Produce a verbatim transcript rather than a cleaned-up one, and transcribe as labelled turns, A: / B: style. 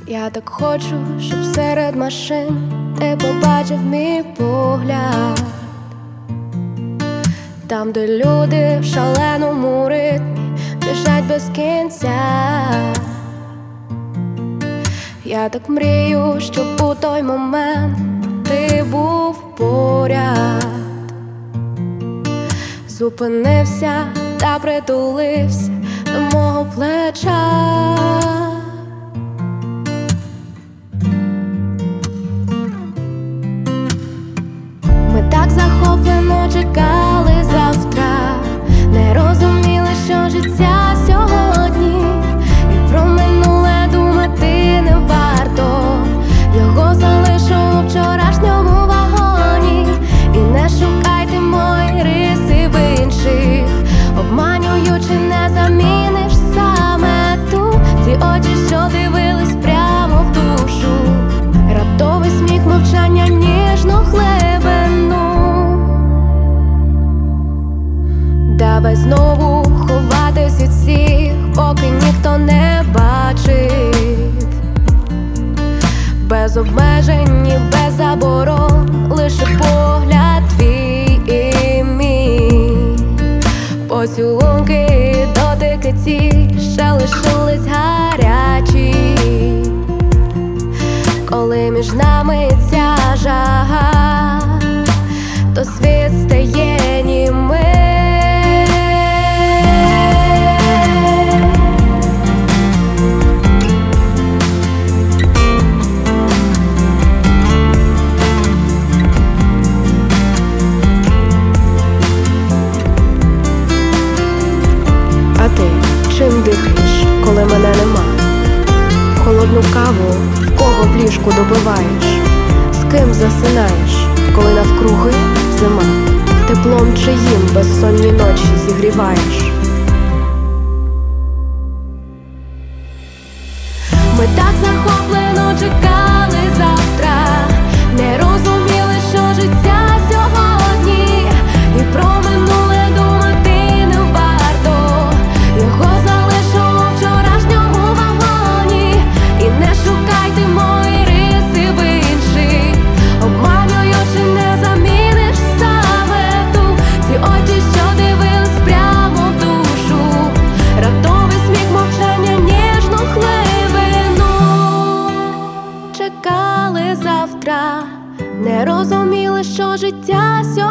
A: Я так хочу, щоб серед машин ти побачив мій погляд, там, де люди в шаленому ритмі біжать без кінця. Я так мрію, щоб у той момент ти був поряд, зупинився та притулився до мого плеча. Ми так захоплено чекали завтра, не розуміли, що життя сьогодні, і про минуле думати не варто. Його залишу у вчорашньому вагоні. І не шукайте мої риси в інших, обманюючи, не заміниш саме ту. Ці очі, що дивились прямо в душу, раптовий сміх, мовчання, ніжну хлебину. Давай знову ховатись від всіх, поки ніхто не бачив. Без обмежень і без заборон, лише погляд твій і мій. Поцілунки і дотики ці ще лишились гарячі. Коли між нами ця жага, то світ стає німим. А ти чим дихаєш, коли мене нема? Холодну каву в кого в ліжку добиваєш? З ким засинаєш, коли навкруги зима? Теплом чиїм безсонні ночі зігріваєш? Ми так захоплено чекали завтра, не розуміли, що життя сьогодні, і про минуле думати не варто. Його залишу у вчорашньому вагоні. І не шукайте мої риси в інших, обманюючи, не заміниш саме ту. Ці очі, що дивились прямо в душу, раптовий сміх, мовчання, ніжну хлибину. Чекали завтра, не розуміли, що життя сьогодні